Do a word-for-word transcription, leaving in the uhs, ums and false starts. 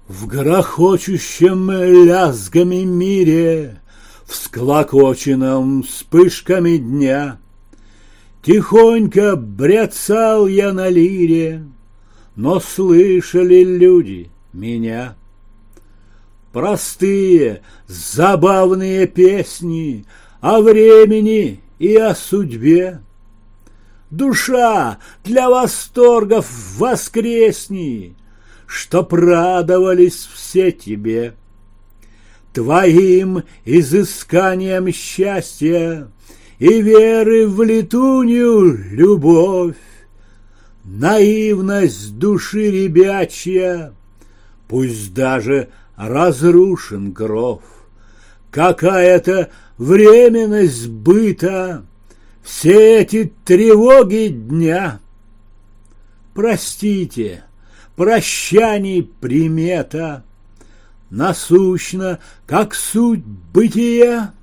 В грохочущем лязгами мире, всклокоченном вспышками дня, тихонько бряцал я на лире, но слышали люди меня. Простые, забавные песни о времени и о судьбе. Душа, для восторгов воскресни, чтоб радовались все тебе. Твоим изысканием счастья и веры в летунью любовь, наивность души ребячья, пусть даже разрушен кров, какая-то временность быта, все эти тревоги дня. Простите, прощаний примета, насущна, как суть бытия.